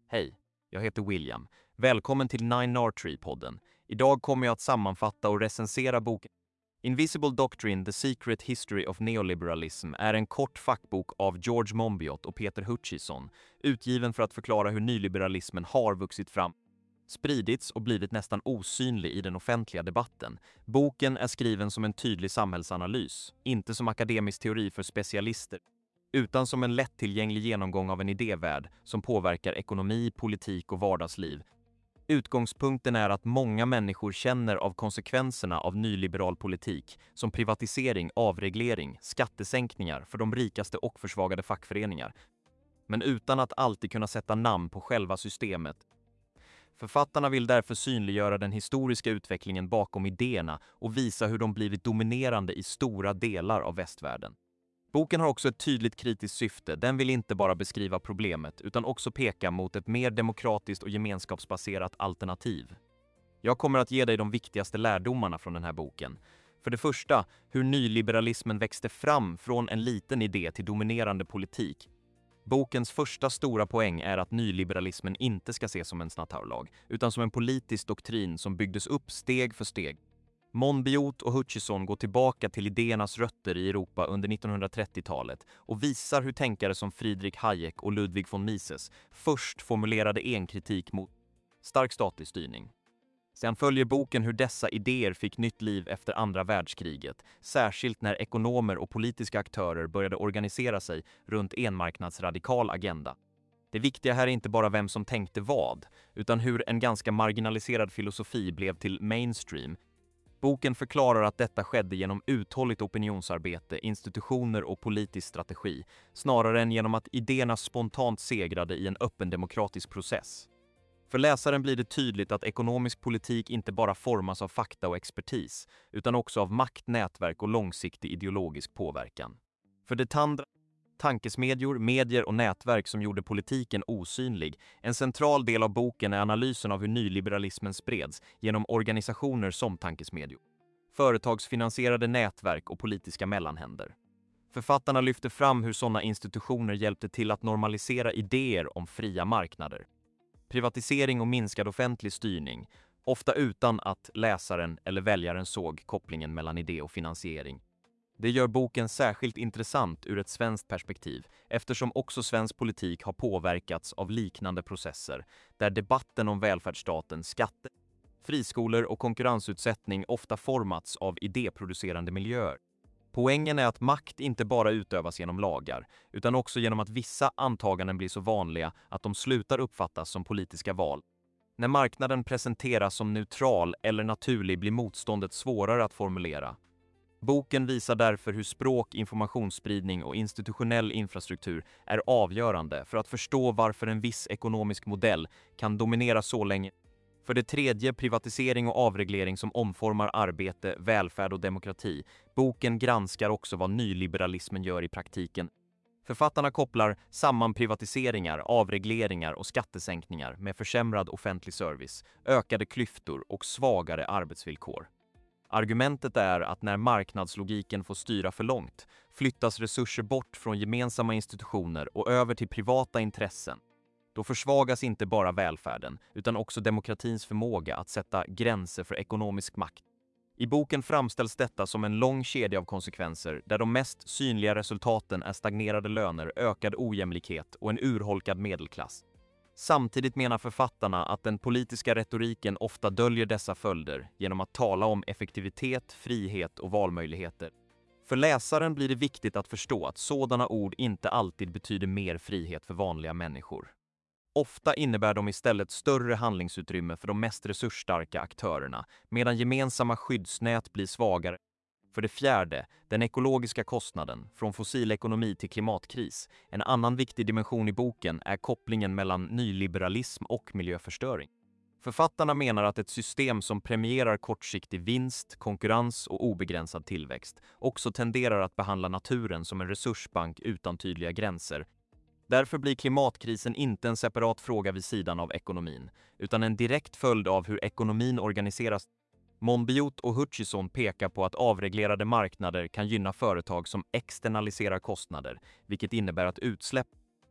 Hej, jag heter William. Välkommen till Nine Archery-podden. Idag kommer jag att sammanfatta och recensera boken Invisible Doctrine: The Secret History of Neoliberalism är en kort fackbok av George Monbiot och Peter Hutchison, utgiven för att förklara hur nyliberalismen har vuxit fram, spridits och blivit nästan osynlig i den offentliga debatten. Boken är skriven som en tydlig samhällsanalys, inte som akademisk teori för specialister, utan som en lättillgänglig genomgång av en idévärld som påverkar ekonomi, politik och vardagsliv. Utgångspunkten är att många människor känner av konsekvenserna av nyliberal politik, som privatisering, avreglering, skattesänkningar för de rikaste och försvagade fackföreningar, men utan att alltid kunna sätta namn på själva systemet. Författarna vill därför synliggöra den historiska utvecklingen bakom idéerna och visa hur de blivit dominerande i stora delar av västvärlden. Boken har också ett tydligt kritiskt syfte. Den vill inte bara beskriva problemet utan också peka mot ett mer demokratiskt och gemenskapsbaserat alternativ. Jag kommer att ge dig de viktigaste lärdomarna från den här boken. För det första, hur nyliberalismen växte fram från en liten idé till dominerande politik. Bokens första stora poäng är att nyliberalismen inte ska ses som en naturlag, utan som en politisk doktrin som byggdes upp steg för steg. Monbiot och Hutchison går tillbaka till idéernas rötter i Europa under 1930-talet och visar hur tänkare som Friedrich Hayek och Ludwig von Mises först formulerade en kritik mot stark statlig styrning. Sen följer boken hur dessa idéer fick nytt liv efter andra världskriget, särskilt när ekonomer och politiska aktörer började organisera sig runt en marknadsradikal agenda. Det viktiga här är inte bara vem som tänkte vad, utan hur en ganska marginaliserad filosofi blev till mainstream. Boken förklarar att detta skedde genom uthålligt opinionsarbete, institutioner och politisk strategi, snarare än genom att idéerna spontant segrade i en öppen demokratisk process. För läsaren blir det tydligt att ekonomisk politik inte bara formas av fakta och expertis, utan också av makt, nätverk och långsiktig ideologisk påverkan. För det andra, tankesmedjor, medier och nätverk som gjorde politiken osynlig. En central del av boken är analysen av hur nyliberalismen spreds genom organisationer som tankesmedjor, företagsfinansierade nätverk och politiska mellanhänder. Författarna lyfter fram hur sådana institutioner hjälpte till att normalisera idéer om fria marknader, privatisering och minskad offentlig styrning, ofta utan att läsaren eller väljaren såg kopplingen mellan idé och finansiering. Det gör boken särskilt intressant ur ett svenskt perspektiv, eftersom också svensk politik har påverkats av liknande processer, där debatten om välfärdsstaten, skatter, friskolor och konkurrensutsättning ofta formats av idéproducerande miljöer. Poängen är att makt inte bara utövas genom lagar, utan också genom att vissa antaganden blir så vanliga att de slutar uppfattas som politiska val. När marknaden presenteras som neutral eller naturlig blir motståndet svårare att formulera. Boken visar därför hur språk, informationsspridning och institutionell infrastruktur är avgörande för att förstå varför en viss ekonomisk modell kan dominera så länge. För det tredje, privatisering och avreglering som omformar arbete, välfärd och demokrati. Boken granskar också vad nyliberalismen gör i praktiken. Författarna kopplar samman privatiseringar, avregleringar och skattesänkningar med försämrad offentlig service, ökade klyftor och svagare arbetsvillkor. Argumentet är att när marknadslogiken får styra för långt flyttas resurser bort från gemensamma institutioner och över till privata intressen. Då försvagas inte bara välfärden utan också demokratins förmåga att sätta gränser för ekonomisk makt. I boken framställs detta som en lång kedja av konsekvenser där de mest synliga resultaten är stagnerade löner, ökad ojämlikhet och en urholkad medelklass. Samtidigt menar författarna att den politiska retoriken ofta döljer dessa följder genom att tala om effektivitet, frihet och valmöjligheter. För läsaren blir det viktigt att förstå att sådana ord inte alltid betyder mer frihet för vanliga människor. Ofta innebär de istället större handlingsutrymme för de mest resursstarka aktörerna, medan gemensamma skyddsnät blir svagare. För det fjärde, den ekologiska kostnaden, från fossilekonomi till klimatkris. En annan viktig dimension i boken är kopplingen mellan nyliberalism och miljöförstöring. Författarna menar att ett system som premierar kortsiktig vinst, konkurrens och obegränsad tillväxt också tenderar att behandla naturen som en resursbank utan tydliga gränser. Därför blir klimatkrisen inte en separat fråga vid sidan av ekonomin, utan en direkt följd av hur ekonomin organiseras. Monbiot och Hutchison pekar på att avreglerade marknader kan gynna företag som externaliserar kostnader, vilket innebär att utsläpp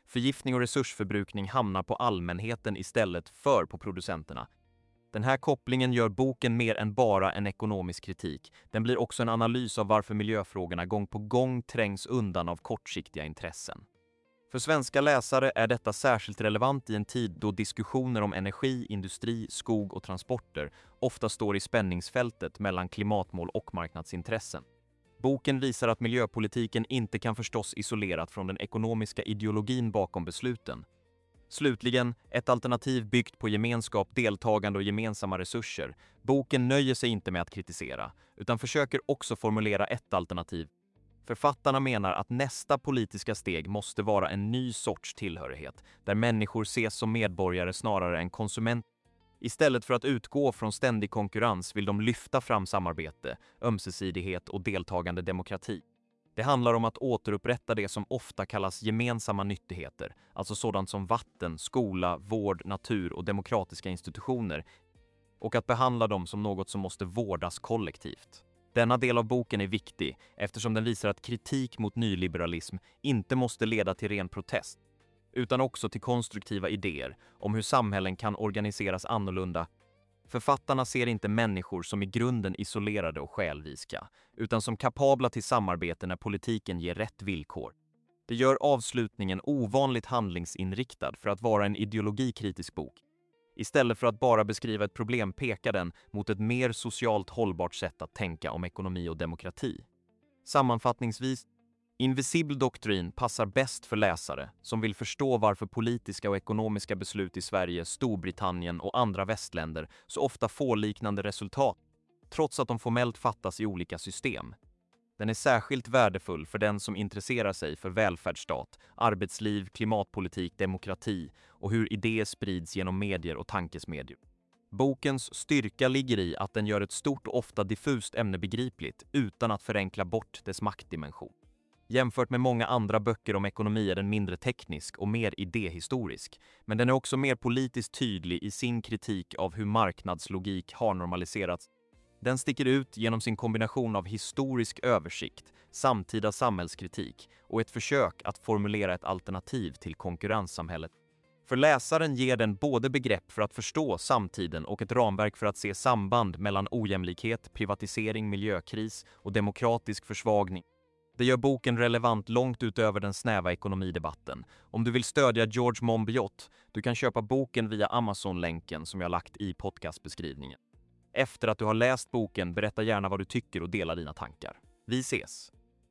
Förgiftning och resursförbrukning hamnar på allmänheten istället för på producenterna. Den här kopplingen gör boken mer än bara en ekonomisk kritik. Den blir också en analys av varför miljöfrågorna gång på gång trängs undan av kortsiktiga intressen. För svenska läsare är detta särskilt relevant i en tid då diskussioner om energi, industri, skog och transporter ofta står i spänningsfältet mellan klimatmål och marknadsintressen. Boken visar att miljöpolitiken inte kan förstås isolerat från den ekonomiska ideologin bakom besluten. Slutligen, ett alternativ byggt på gemenskap, deltagande och gemensamma resurser. Boken nöjer sig inte med att kritisera, utan försöker också formulera ett alternativ. Författarna menar att nästa politiska steg måste vara en ny sorts tillhörighet, där människor ses som medborgare snarare än konsumenter. Istället för att utgå från ständig konkurrens vill de lyfta fram samarbete, ömsesidighet och deltagande demokrati. Det handlar om att återupprätta det som ofta kallas gemensamma nyttigheter, alltså sådant som vatten, skola, vård, natur och demokratiska institutioner, och att behandla dem som något som måste vårdas kollektivt. Denna del av boken är viktig eftersom den visar att kritik mot nyliberalism inte måste leda till ren protest, utan också till konstruktiva idéer om hur samhällen kan organiseras annorlunda. Författarna ser inte människor som i grunden isolerade och själviska, utan som kapabla till samarbete när politiken ger rätt villkor. Det gör avslutningen ovanligt handlingsinriktad för att vara en ideologikritisk bok. Istället för att bara beskriva ett problem pekar den mot ett mer socialt hållbart sätt att tänka om ekonomi och demokrati. Sammanfattningsvis, Invisible Doctrine passar bäst för läsare som vill förstå varför politiska och ekonomiska beslut i Sverige, Storbritannien och andra västländer så ofta får liknande resultat, trots att de formellt fattas i olika system. Den är särskilt värdefull för den som intresserar sig för välfärdsstat, arbetsliv, klimatpolitik, demokrati och hur idéer sprids genom medier och tankesmedjor. Bokens styrka ligger i att den gör ett stort och ofta diffust ämne begripligt utan att förenkla bort dess maktdimension. Jämfört med många andra böcker om ekonomi är den mindre teknisk och mer idéhistorisk, men den är också mer politiskt tydlig i sin kritik av hur marknadslogik har normaliserats. Den sticker ut genom sin kombination av historisk översikt, samtida samhällskritik och ett försök att formulera ett alternativ till konkurrenssamhället. För läsaren ger den både begrepp för att förstå samtiden och ett ramverk för att se samband mellan ojämlikhet, privatisering, miljökris och demokratisk försvagning. Det gör boken relevant långt utöver den snäva ekonomidebatten. Om du vill stödja George Monbiot, du kan köpa boken via Amazon-länken som jag lagt i podcastbeskrivningen. Efter att du har läst boken, berätta gärna vad du tycker och dela dina tankar. Vi ses!